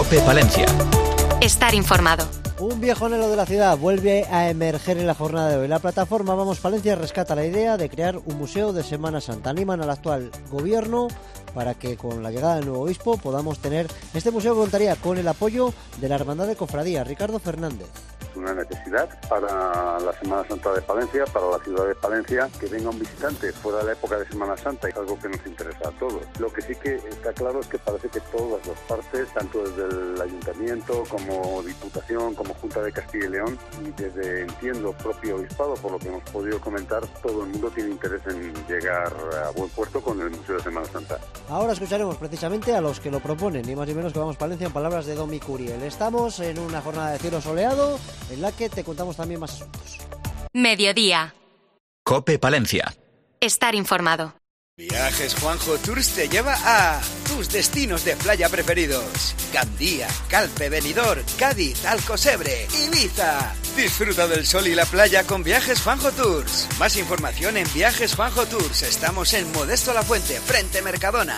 COPE Palencia. Estar informado. Un viejo anhelo de la ciudad vuelve a emerger en la jornada de hoy. La plataforma Vamos Palencia rescata la idea de crear un museo de Semana Santa. Animan al actual gobierno para que con la llegada del nuevo obispo podamos tener este museo que contaría con el apoyo de la Hermandad de Cofradías. Ricardo Fernández. Una necesidad para la Semana Santa de Palencia, para la ciudad de Palencia, que venga un visitante fuera de la época de Semana Santa, es algo que nos interesa a todos. Lo que sí que está claro es que parece que todas las partes, tanto desde el Ayuntamiento como Diputación, como Junta de Castilla y León, y desde, entiendo, propio obispado, por lo que hemos podido comentar, todo el mundo tiene interés en llegar a buen puerto con el Museo de Semana Santa. Ahora escucharemos precisamente a los que lo proponen, ni más ni menos que Vamos Palencia, en palabras de Domi Curiel. Estamos en una jornada de cielo soleado, en la que te contamos también más asuntos. Mediodía. COPE Palencia. Estar informado. Viajes Juanjo Tours te lleva a tus destinos de playa preferidos: Gandía, Calpe, Benidorm, Cádiz, Alcocebre, Ibiza. Disfruta del sol y la playa con Viajes Juanjo Tours. Más información en Viajes Juanjo Tours. Estamos en Modesto La Fuente, frente Mercadona.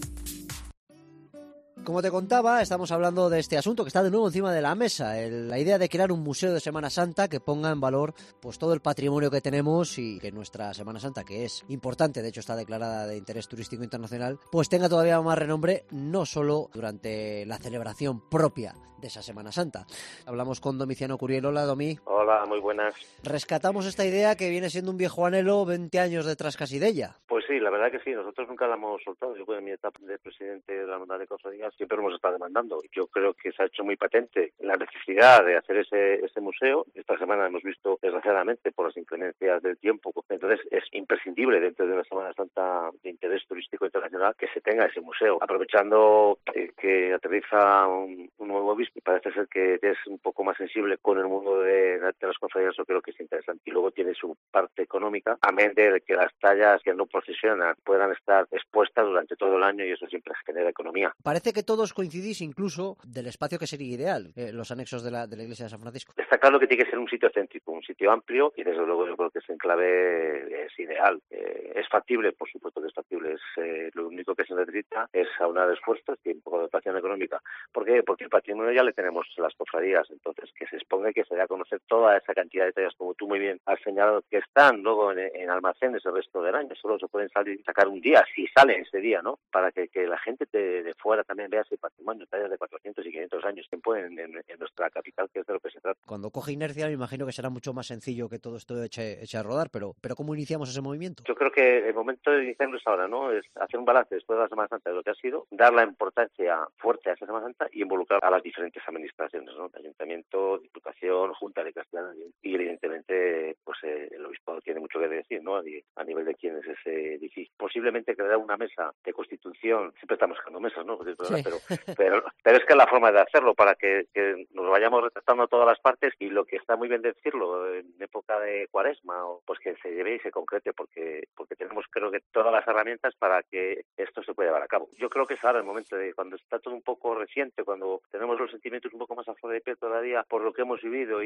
Como te contaba, estamos hablando de este asunto que está de nuevo encima de la mesa, la idea de crear un museo de Semana Santa que ponga en valor pues todo el patrimonio que tenemos y que nuestra Semana Santa, que es importante, de hecho está declarada de interés turístico internacional, pues tenga todavía más renombre, no solo durante la celebración propia de esa Semana Santa. Hablamos con Domiciano Curiel. Hola, Domi. Hola, muy buenas. Rescatamos esta idea que viene siendo un viejo anhelo, 20 años detrás casi de ella. Pues sí, la verdad que sí, nosotros nunca la hemos soltado. Yo en mi etapa de presidente de la Hermandad de Cofradías siempre hemos estado demandando. Yo creo que se ha hecho muy patente la necesidad de hacer ese museo. Esta semana hemos visto, desgraciadamente, por las inclemencias del tiempo, entonces es imprescindible dentro de una Semana Santa de interés turístico internacional que se tenga ese museo. Aprovechando que aterriza un nuevo obispo, y parece ser que es un poco más sensible con el mundo de las cofradías, yo creo que es interesante. Y luego tiene su parte económica, amén de que las tallas que no procesionan puedan estar expuestas durante todo el año, y eso siempre genera economía. Parece que todos coincidís incluso del espacio que sería ideal, los anexos de la iglesia de San Francisco. Está claro que tiene que ser un sitio céntrico, un sitio amplio, y desde luego yo creo que ese enclave es ideal. Es factible, por supuesto que es factible. Lo único que se necesita es aunar esfuerzos y un poco de dotación económica. ¿Por qué? Porque el patrimonio ya le tenemos las cofradías, entonces que se exponga y que se dé a conocer toda esa cantidad de tallas, como tú muy bien has señalado, que están luego en almacenes el resto del año. Solo se pueden sacar un día, si sale ese día, ¿no? Para que la gente de fuera también vea ese patrimonio, tallas de 400 y 500 años que pueden en nuestra capital, que es de lo que se trata. Cuando coge inercia, me imagino que será mucho más sencillo que todo esto eche a rodar, pero ¿cómo iniciamos ese movimiento? Yo creo que el momento de iniciarlo es ahora, ¿no? Es hacer un balance después de la Semana Santa de lo que ha sido, dar la importancia fuerte a esa Semana Santa y involucrar a las diferentes administraciones, ¿no? Ayuntamiento, Diputación, Junta de Castilla y evidentemente pues el obispado tiene mucho que decir, ¿no? A nivel de quién es ese edificio. Posiblemente crear una mesa de constitución, siempre estamos buscando mesas, ¿no? Sí. Pero es que es la forma de hacerlo para que nos vayamos retratando a todas las partes, y lo que está muy bien decirlo en época de Cuaresma, pues que se lleve y se concrete, porque tenemos, creo que, todas las herramientas para que esto se pueda llevar a cabo. Yo creo que es ahora el momento de cuando está todo un poco reciente, cuando tenemos los sentimientos un poco más a flor de piel todavía por lo que hemos vivido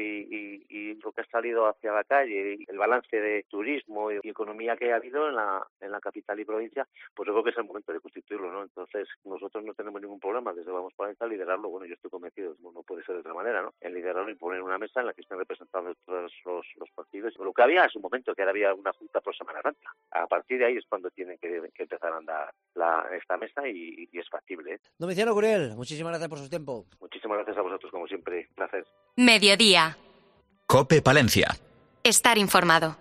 y lo que ha salido hacia la calle, y el balance de turismo y economía que ha habido en la capital y provincia, pues yo creo que es el momento de constituirlo, ¿no? Entonces nosotros no tenemos ningún problema desde Vamos Palencia liderarlo. Bueno, yo estoy convencido, no puede ser de otra manera, ¿no? En liderarlo y poner una mesa en la que estén representados todos los partidos. Lo que había en su momento, que ahora había una junta por Semana Santa. A partir de ahí es cuando tiene que empezar a andar esta mesa, y es factible, ¿eh? Domiciano Curiel, muchísimas gracias por su tiempo. Muchísimas gracias a vosotros, como siempre. Gracias. Mediodía. COPE Palencia. Estar informado.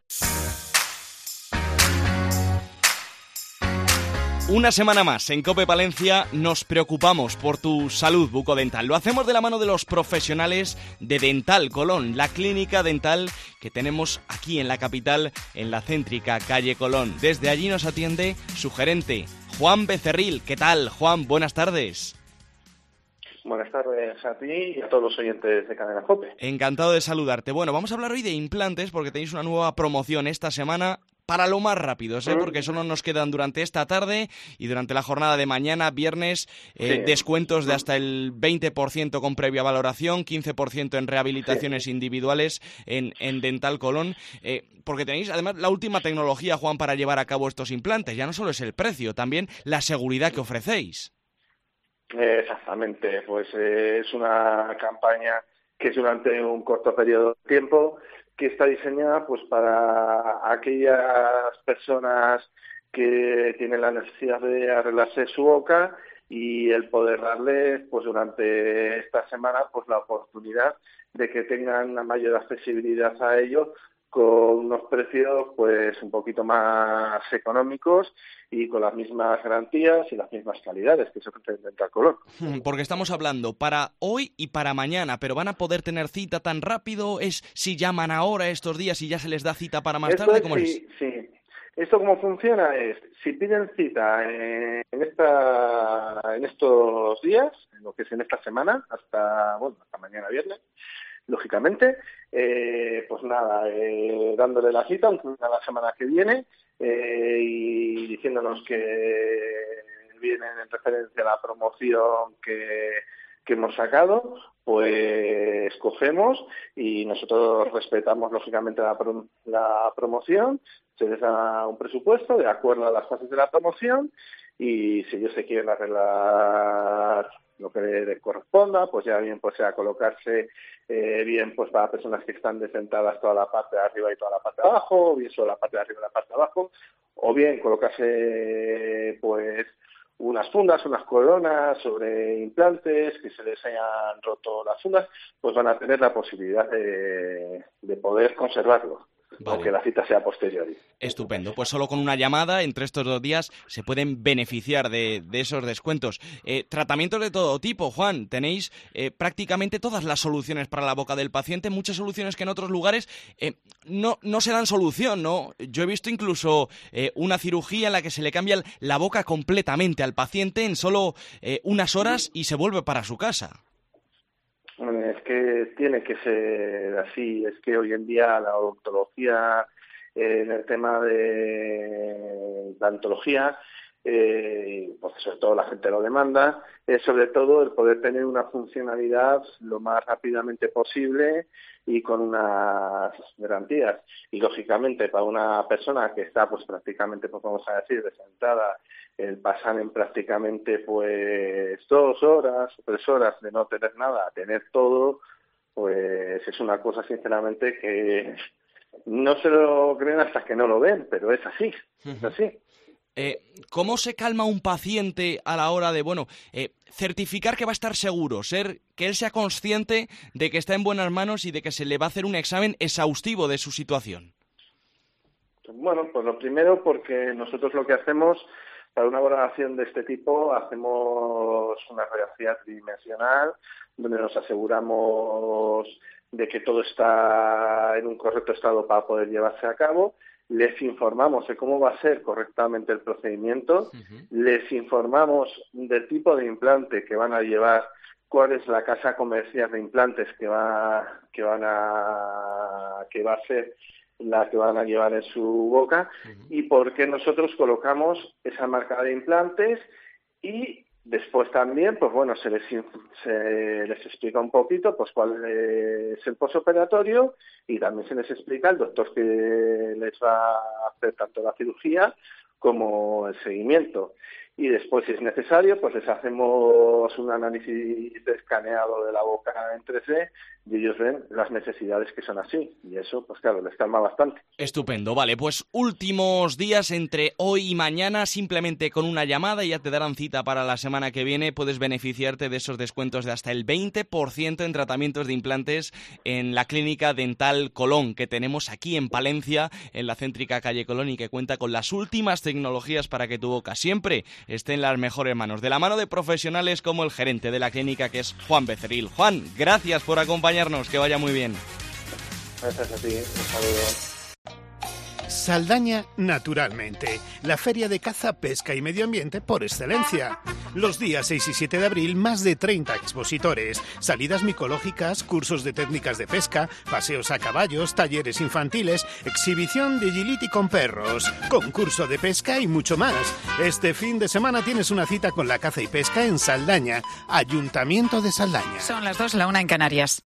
Una semana más en COPE Palencia nos preocupamos por tu salud bucodental. Lo hacemos de la mano de los profesionales de Dental Colón, la clínica dental que tenemos aquí en la capital, en la céntrica calle Colón. Desde allí nos atiende su gerente, Juan Becerril. ¿Qué tal, Juan? Buenas tardes. Buenas tardes a ti y a todos los oyentes de Cadena COPE. Encantado de saludarte. Bueno, vamos a hablar hoy de implantes porque tenéis una nueva promoción esta semana para lo más rápidos, porque solo nos quedan durante esta tarde y durante la jornada de mañana, viernes, descuentos de hasta el 20% con previa valoración, 15% en rehabilitaciones individuales en Dental Colón, porque tenéis además la última tecnología, Juan, para llevar a cabo estos implantes. Ya no solo es el precio, también la seguridad que ofrecéis. Exactamente, pues es una campaña que es durante un corto periodo de tiempo, que está diseñada pues para aquellas personas que tienen la necesidad de arreglarse su boca y el poder darles pues durante esta semana pues la oportunidad de que tengan una mayor accesibilidad a ello con unos precios pues un poquito más económicos y con las mismas garantías y las mismas calidades que se ofrecen en Dental Colón. Porque estamos hablando para hoy y para mañana, pero ¿van a poder tener cita tan rápido? ¿Es si llaman ahora estos días y ya se les da cita para más tarde? ¿Cómo es? Sí. Esto cómo funciona es, si piden cita en estos días, en lo que es en esta semana, hasta mañana viernes, lógicamente, pues nada, dándole la cita, aunque a la semana que viene, y diciéndonos que vienen en referencia a la promoción que hemos sacado, pues cogemos y nosotros respetamos lógicamente la promoción, se les da un presupuesto de acuerdo a las fases de la promoción y si ellos se quieren arreglar lo que les corresponda, pues ya bien pues sea colocarse bien pues para personas que están desdentadas toda la parte de arriba y toda la parte de abajo, o bien solo la parte de arriba y la parte de abajo, o bien colocarse pues unas fundas, unas coronas sobre implantes que se les hayan roto las fundas, pues van a tener la posibilidad de poder conservarlo. Vale. Aunque la cita sea posterior. Estupendo, pues solo con una llamada entre estos 2 días se pueden beneficiar de esos descuentos. Tratamientos de todo tipo, Juan, tenéis prácticamente todas las soluciones para la boca del paciente, muchas soluciones que en otros lugares no se dan solución, ¿no? Yo he visto incluso una cirugía en la que se le cambia la boca completamente al paciente en solo unas horas y se vuelve para su casa. Es que tiene que ser así, es que hoy en día la odontología, en el tema de la odontología, pues sobre todo la gente lo demanda, es sobre todo el poder tener una funcionalidad lo más rápidamente posible y con unas garantías. Y lógicamente para una persona que está pues prácticamente, pues vamos a decir, sentada, el pasar en prácticamente pues 2 horas o 3 horas de no tener nada a tener todo, pues es una cosa sinceramente que no se lo creen hasta que no lo ven, pero es así, es así. ¿Cómo se calma un paciente a la hora de, certificar que va a estar seguro, que él sea consciente de que está en buenas manos y de que se le va a hacer un examen exhaustivo de su situación? Bueno, pues lo primero, porque nosotros lo que hacemos, para una valoración de este tipo, hacemos una radiografía tridimensional, donde nos aseguramos de que todo está en un correcto estado para poder llevarse a cabo. Les informamos de cómo va a ser correctamente el procedimiento, les informamos del tipo de implante que van a llevar, cuál es la casa comercial de implantes que va a ser la que van a llevar en su boca y por qué nosotros colocamos esa marca de implantes y después también, pues bueno, se les explica un poquito pues cuál es el posoperatorio y también se les explica el doctor que les va a hacer tanto la cirugía como el seguimiento. Y después, si es necesario, pues les hacemos un análisis de escaneado de la boca en 3D y ellos ven las necesidades que son así. Y eso, pues claro, les calma bastante. Estupendo, vale. Pues últimos días entre hoy y mañana, simplemente con una llamada y ya te darán cita para la semana que viene. Puedes beneficiarte de esos descuentos de hasta el 20% en tratamientos de implantes en la Clínica Dental Colón, que tenemos aquí en Palencia, en la céntrica calle Colón, y que cuenta con las últimas tecnologías para que tu boca siempre esté en las mejores manos, de la mano de profesionales como el gerente de la clínica, que es Juan Becerril. Juan, gracias por acompañarnos, que vaya muy bien. Gracias a ti, un saludo. Saldaña Naturalmente, la feria de caza, pesca y medio ambiente por excelencia. Los días 6 y 7 de abril, más de 30 expositores, salidas micológicas, cursos de técnicas de pesca, paseos a caballos, talleres infantiles, exhibición de agility con perros, concurso de pesca y mucho más. Este fin de semana tienes una cita con la caza y pesca en Saldaña, Ayuntamiento de Saldaña. Son las 2, la 1 en Canarias.